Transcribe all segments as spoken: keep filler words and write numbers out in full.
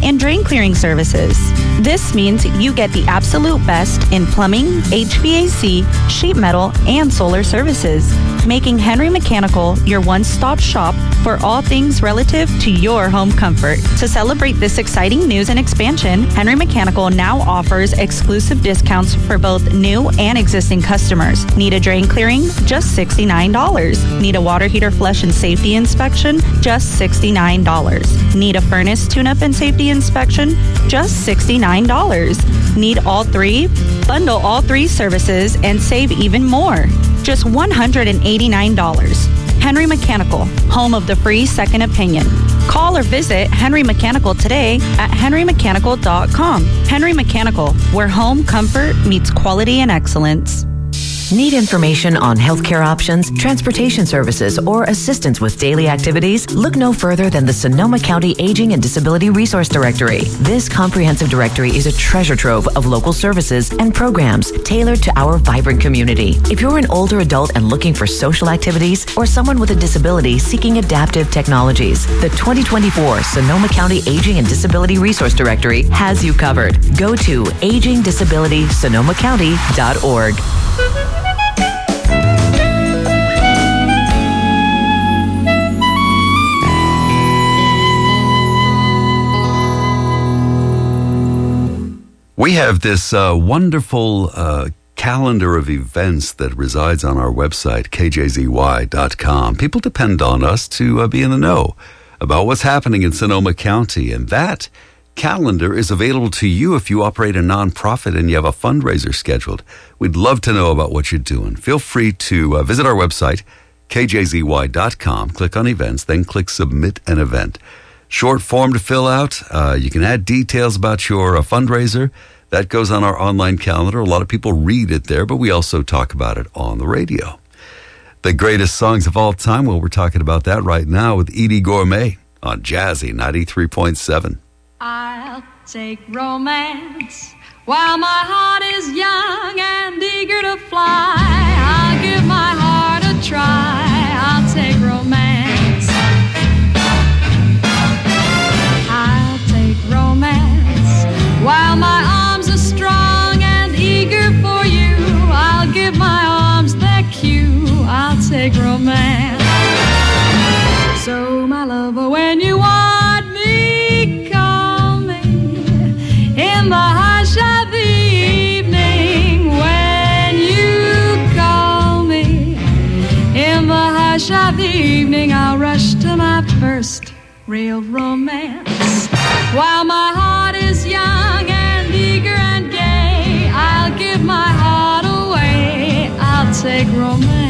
and drain clearing services. This means you get the absolute best in plumbing, H V A C, sheet metal, and solar services, making Henry Mechanical your one-stop shop for all things relative to your home comfort. To celebrate this exciting news and expansion, Henry Mechanical now offers exclusive discounts for both new and existing customers. Need a drain clearing? Just sixty-nine dollars. Need a water heater flush and safety inspection? Just sixty-nine dollars. Need a furnace tune-up and safety inspection? Just sixty-nine dollars. Need all three? Bundle all three services and save even more. Just one hundred eighty-nine dollars. Henry Mechanical, home of the free second opinion. Call or visit Henry Mechanical today at henry mechanical dot com. Henry Mechanical, where home comfort meets quality and excellence. Need information on healthcare options, transportation services, or assistance with daily activities? Look no further than the Sonoma County Aging and Disability Resource Directory. This comprehensive directory is a treasure trove of local services and programs tailored to our vibrant community. If you're an older adult and looking for social activities, or someone with a disability seeking adaptive technologies, the twenty twenty-four Sonoma County Aging and Disability Resource Directory has you covered. Go to aging disability sonoma county dot org. We have this uh, wonderful uh, calendar of events that resides on our website, k j z y dot com. People depend on us to uh, be in the know about what's happening in Sonoma County, and that calendar is available to you if you operate a nonprofit and you have a fundraiser scheduled. We'd love to know about what you're doing. Feel free to uh, visit our website, k j z y dot com, click on events, then click submit an event. Short form to fill out. Uh, you can add details about your uh, fundraiser. That goes on our online calendar. A lot of people read it there, but we also talk about it on the radio. The greatest songs of all time, well, we're talking about that right now with Edie Gourmet on Jazzy ninety-three point seven. I'll take romance while my heart is young and eager to fly. I'll give my heart a try. I'll take romance. I'll take romance while my arms are strong and eager for you. I'll give my arms their cue. I'll take romance. So my lover, when you want me, call me in the hush of the evening. When you call me in the hush of the evening, I'll rush to my first real romance. While my heart is young and eager and gay, I'll give my heart away. I'll take romance.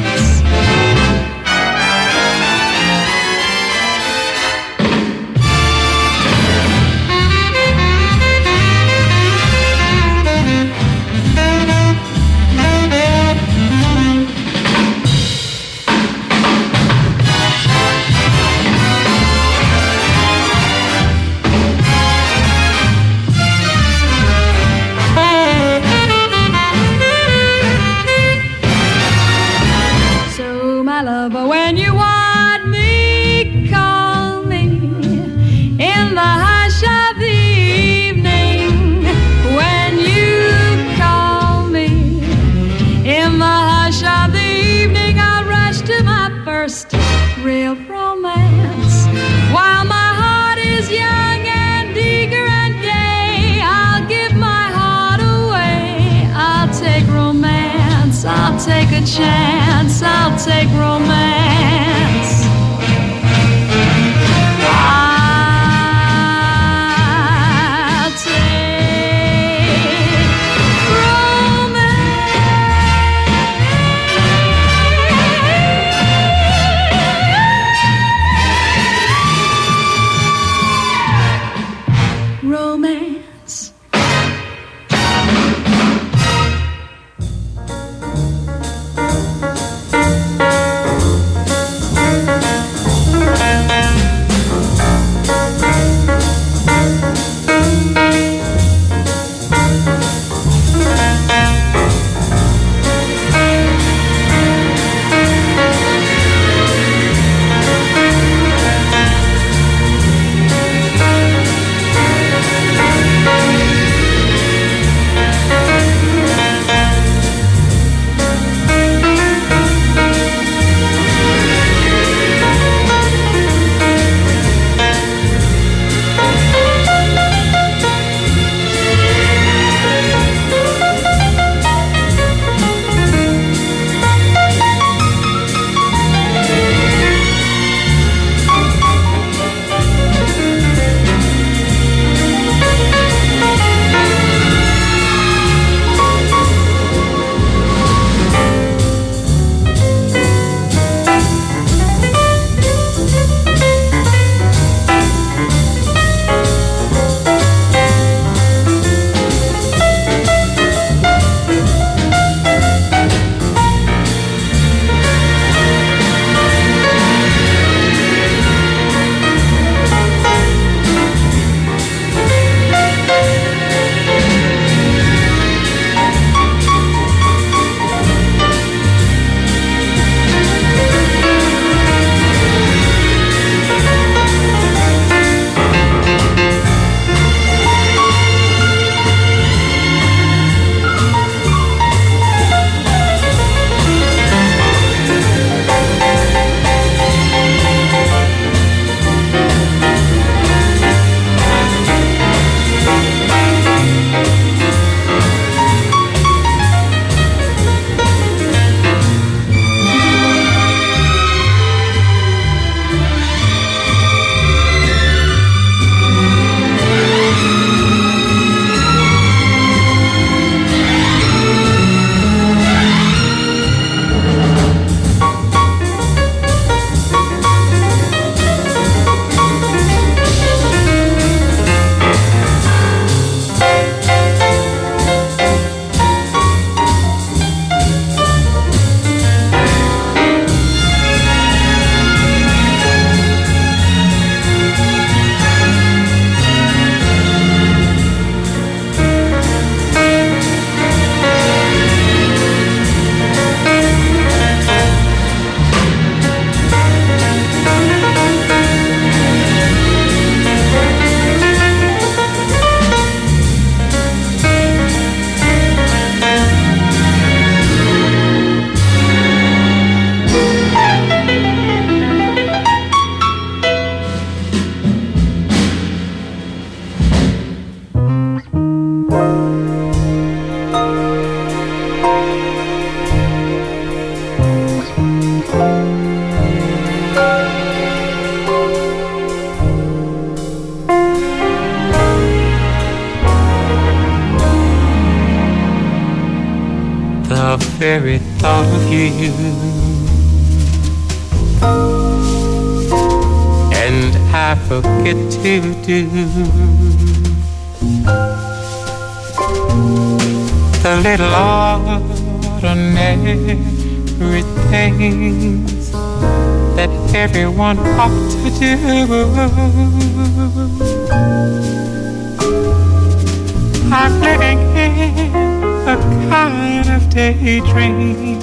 Lover, when you want me, call me in the hush of the evening. When you call me in the hush of the evening, I'll rush to my first real romance. While my heart is young and eager and gay, I'll give my heart away. I'll take romance. I'll take a chance. I'll take romance. I'll take romance. Romance. very thought of you. And I forget to do the little ordinary things that everyone ought to do. I'm living in a kind of daydream,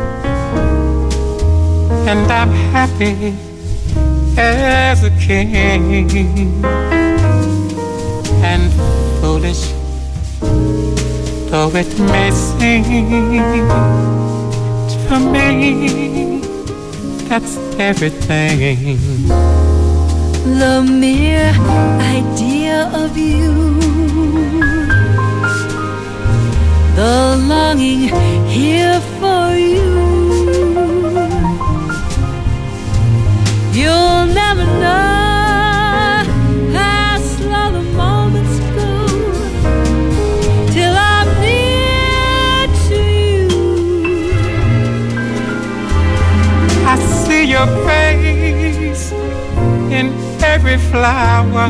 and I'm happy as a king. And foolish though it may seem to me, that's everything. The mere idea of you, the longing here for you, you'll never know how slow the moments go till I'm near to you. I see your face in every flower,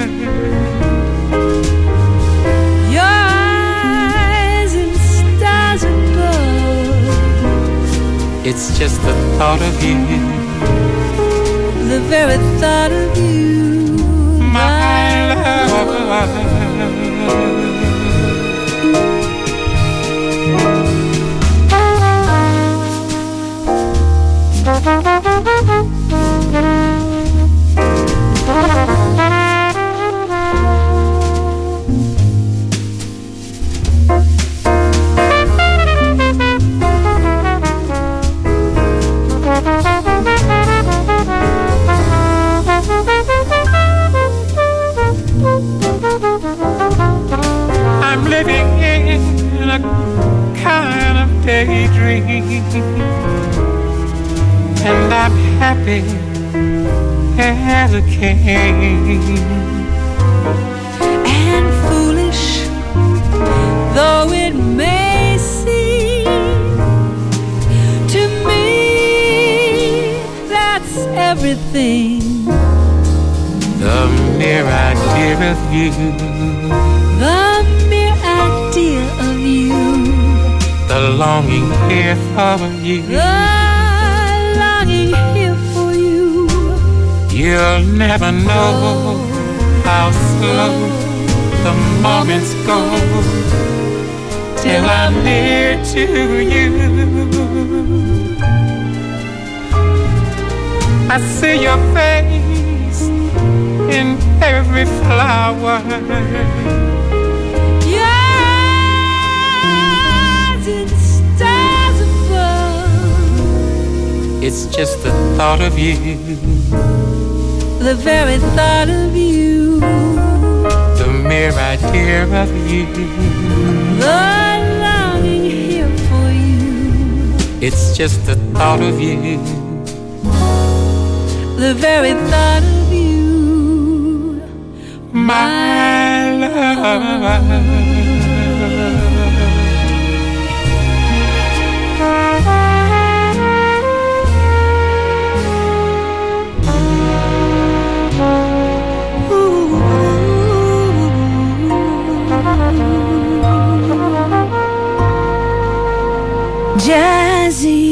your eyes in stars above. It's just the thought of you, the very thought of you, my love. I'm living in a kind of daydream, and I'm happy as a king. And foolish though it may seem to me, that's everything. The mere idea of you, the mere idea of you, the longing here for you, the longing here for you. You'll never know how slow the moments go till I'm near to you. I see your face in every flower, your eyes in stars above. It's just the thought of you, the very thought of you, the mere idea of you, the longing here for you. It's just the thought of you, the very thought of you, my love. Jazzy.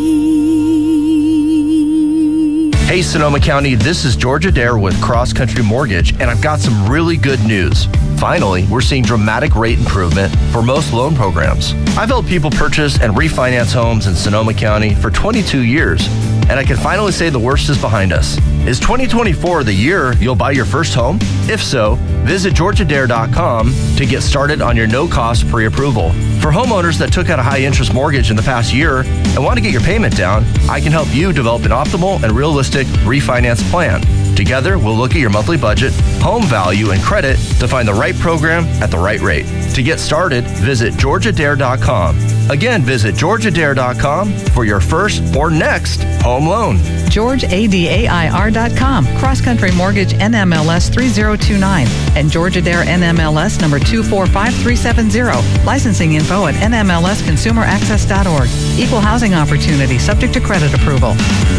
Hey Sonoma County, this is George Adair with Cross Country Mortgage, and I've got some really good news. Finally, we're seeing dramatic rate improvement for most loan programs. I've helped people purchase and refinance homes in Sonoma County for twenty-two years, and I can finally say the worst is behind us. Is twenty twenty-four the year you'll buy your first home? If so, visit george adair dot com to get started on your no-cost pre-approval. For homeowners that took out a high-interest mortgage in the past year and want to get your payment down, I can help you develop an optimal and realistic refinance plan. To Together, we'll look at your monthly budget, home value, and credit to find the right program at the right rate. To get started, visit georgia dare dot com. Again, visit georgia dare dot com for your first or next home loan. George A D A I R dot com, Cross Country Mortgage N M L S three zero two nine, and Georgia Dare N M L S number two four five three seven zero. Licensing info at N M L S consumer access dot org. Equal housing opportunity subject to credit approval.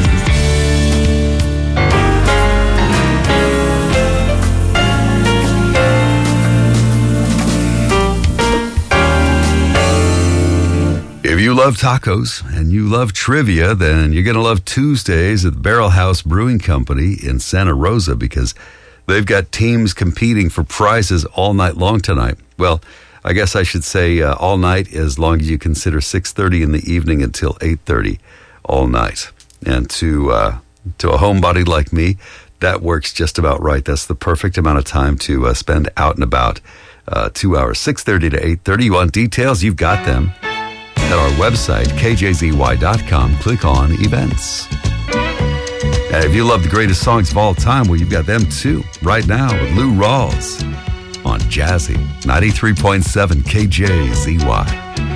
If you love tacos and you love trivia, then you're going to love Tuesdays at the Barrel House Brewing Company in Santa Rosa, because they've got teams competing for prizes all night long tonight. Well, I guess I should say uh, all night, as long as you consider six thirty in the evening until eight thirty all night. And to uh, to a homebody like me, that works just about right. That's the perfect amount of time to uh, spend out and about. Uh, two hours, six thirty to eight thirty. You want details? You've got them at our website, K J Z Y dot com. Click on events. And if you love the greatest songs of all time, well, you've got them too, right now with Lou Rawls on Jazzy ninety-three point seven K J Z Y.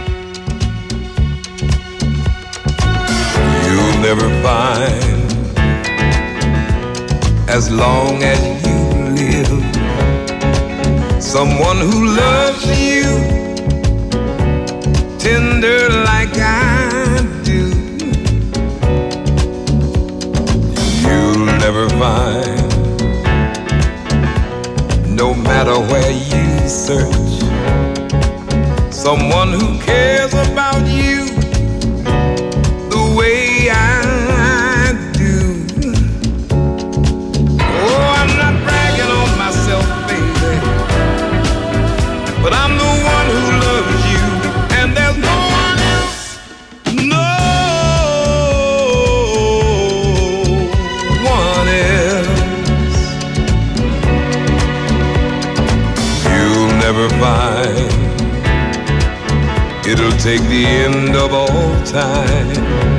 You'll never find, as long as you live, someone who loves you tender like I do. You'll never find, no matter where you search, someone who cares about you the way I do. Oh, I'm not bragging on myself, baby, but I'm the one who loves you. And there's no one else, no one else. You'll never find, it'll take the end of all time,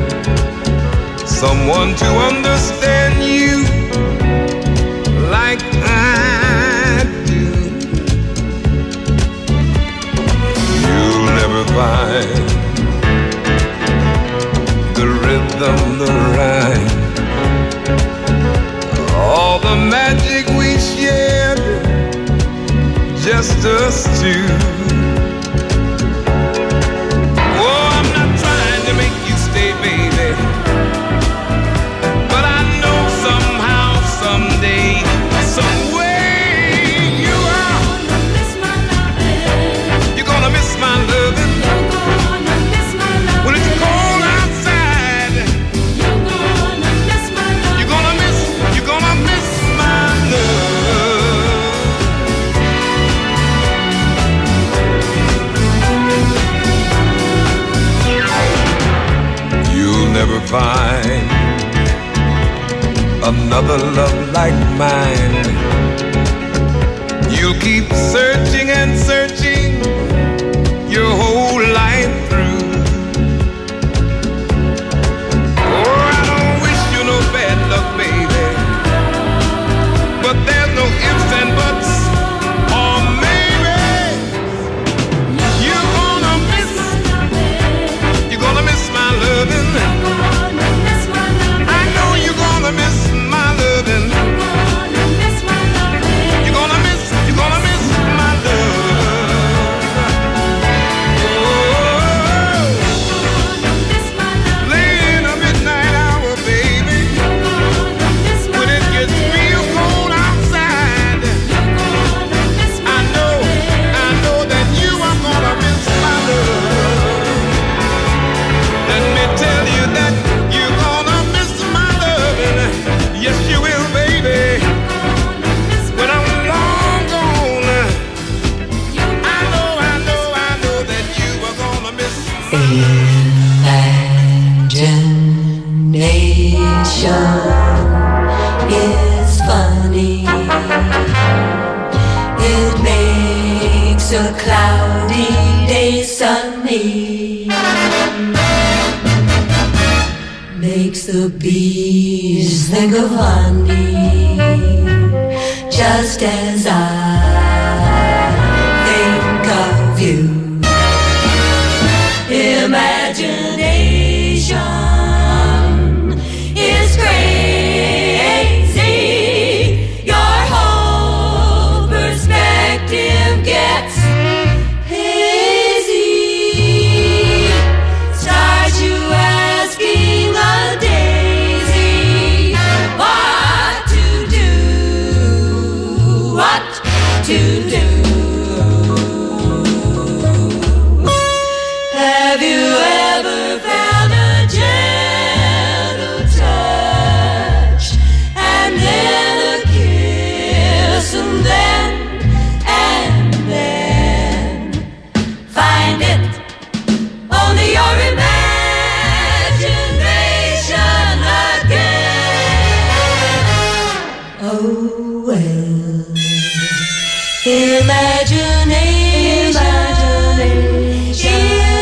someone to understand you like I do. You'll never find the rhythm, the rhyme, all the magic we shared, just us two. Oh, I'm not trying to make you stay, baby, but I know somehow, someday, some way you are. You're gonna miss my loving. When it's cold outside, you're gonna miss, you're gonna miss my love. You'll never find another love like mine. You'll keep searching and searching your whole life through. Oh, I don't wish you no bad luck, baby, but there's no ifs and buts, or maybe you're gonna miss, you're gonna miss my loving. I know you're gonna miss my loving. You're gonna miss, you're gonna miss my love. Late in the midnight hour, baby, when it gets real cold outside, I know, I know that you are gonna miss my love. Let me tell you that you're gonna miss my loving. Yes, you will, baby. When I'm long gone, I know, I know, I know that you are gonna miss my Imagination is funny. It makes a cloudy day sunny. Makes the bees think of honey. just as I think of you. Imagination is crazy. Your whole perspective gets hazy. Start you asking a daisy what to do, what to do. Have you ever felt a gentle touch and then a kiss and then and then find it only your imagination again? Oh well, imagination, imagination.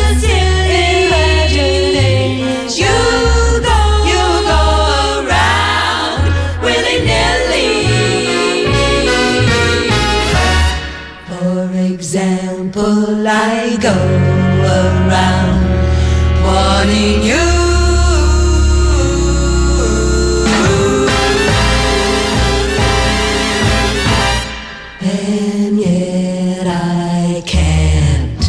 Example, I go around wanting you. And yet I can't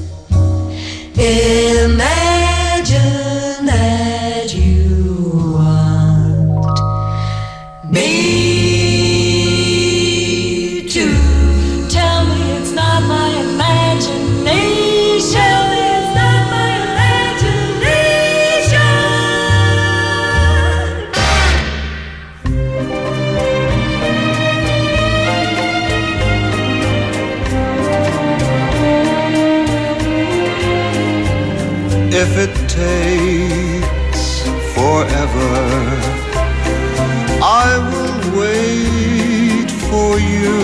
imagine that you want me to. Tell me it's not my imagination. It's not my imagination. If it takes forever, I will wait for you.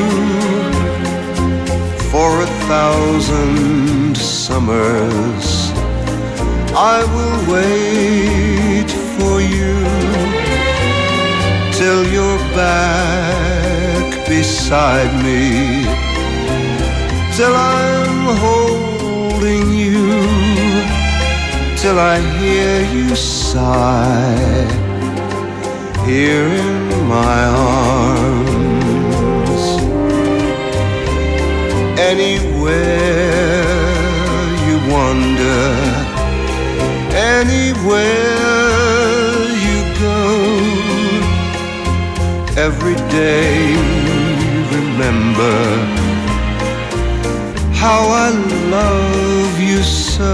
For a thousand summers, I will wait for you. Till you're back beside me, till I'm holding you, till I hear you sigh here in my arms. Anywhere you wander, anywhere you go, every day remember how I love you so.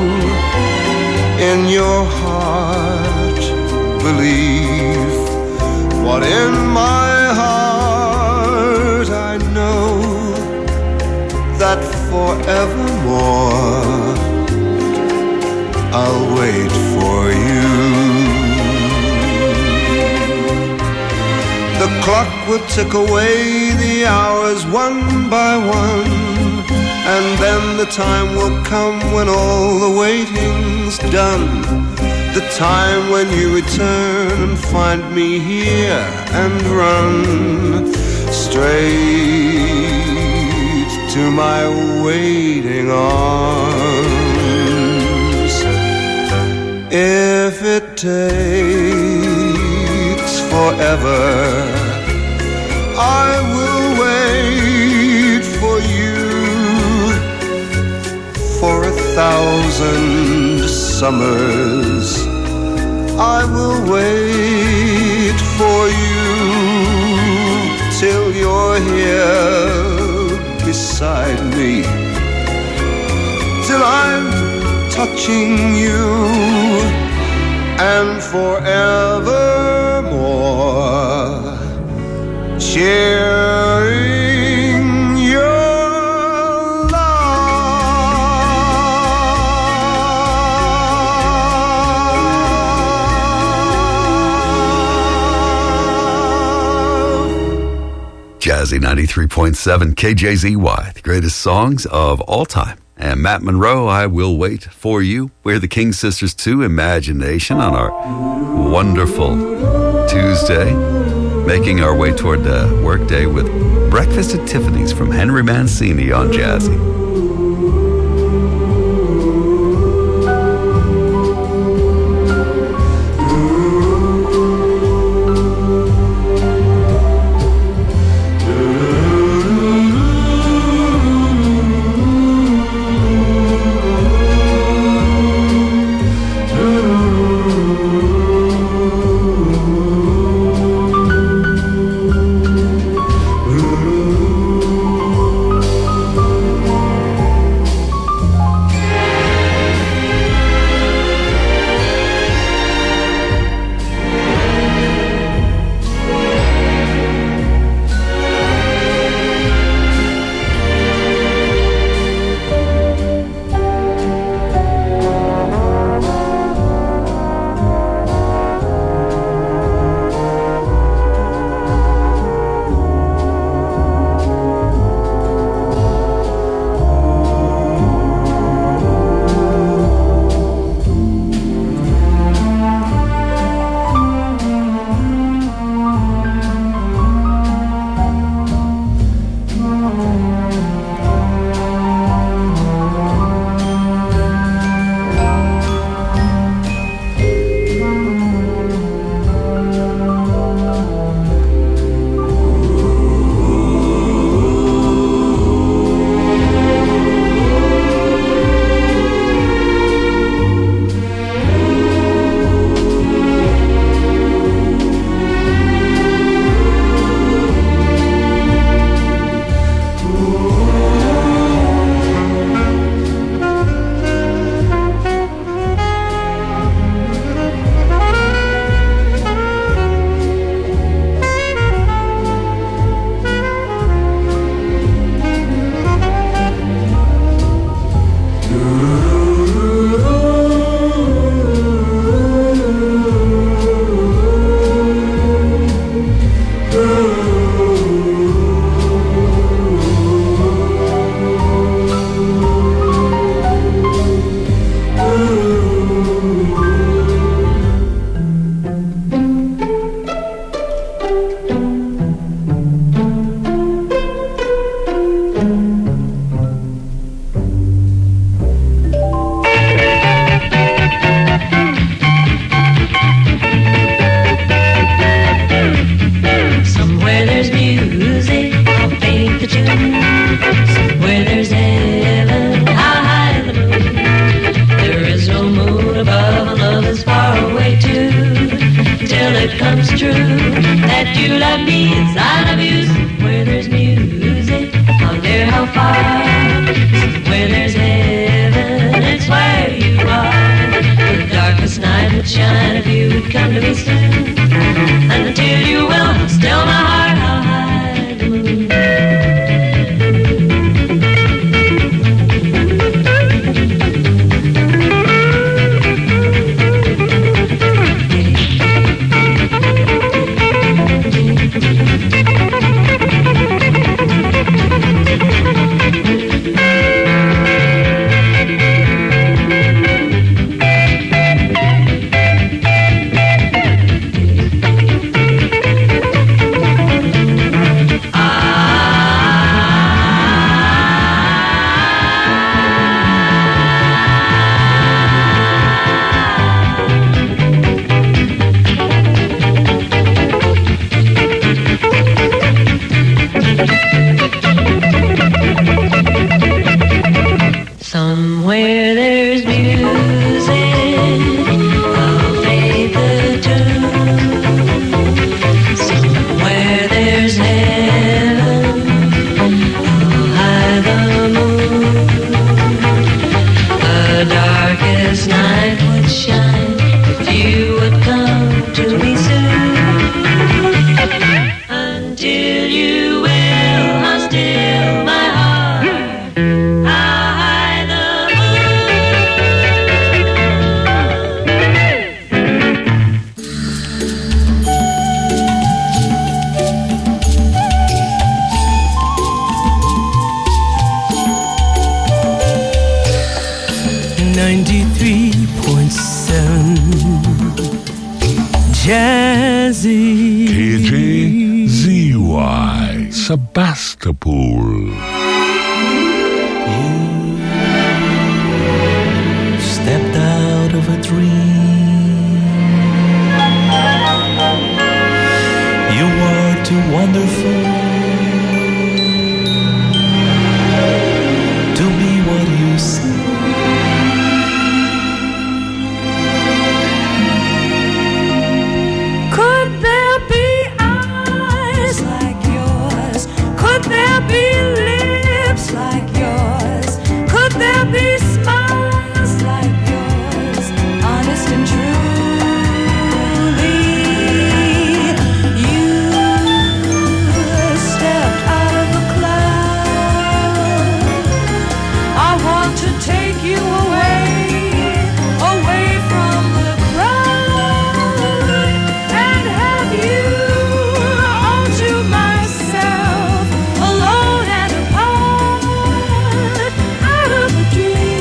In your heart, believe what in my heart I know, that forevermore I'll wait for you. The clock will tick away the hours one by one, and then the time will come when all the waiting's done. The time when you return and find me here and run straight to my waiting arms. If it takes forever, I will wait for you. For a thousand summers, I will wait for you till you're here beside me, till I'm touching you, and forevermore cheering your Jazzy ninety-three point seven K J Z Y, the greatest songs of all time. And Matt Monroe, I Will Wait for You. We're the King Sisters two, Imagination, on our wonderful Tuesday. making our way toward the workday with Breakfast at Tiffany's from Henry Mancini on Jazzy. ninety-three point seven Jazzy. K J Sebastopol. Stepped out of a dream. You are too wonderful to be what you say. Could there be eyes like yours? Could there be lips like yours? Could there be smiles like yours? Honest and truly, you stepped out of the cloud. I want to take you away, away from the crowd, and have you all to myself, alone and apart, out of a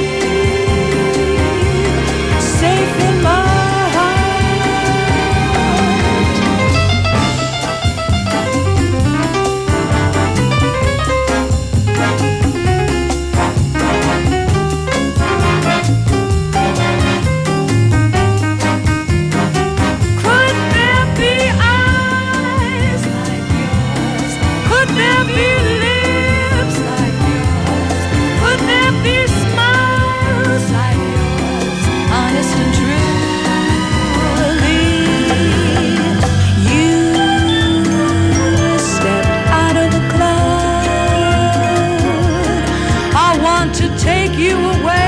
dream, safe in my Could there be eyes like yours? Could there be lips like yours? Could there be smiles like yours? Honest and truly, you stepped out of the cloud. I want to take you away,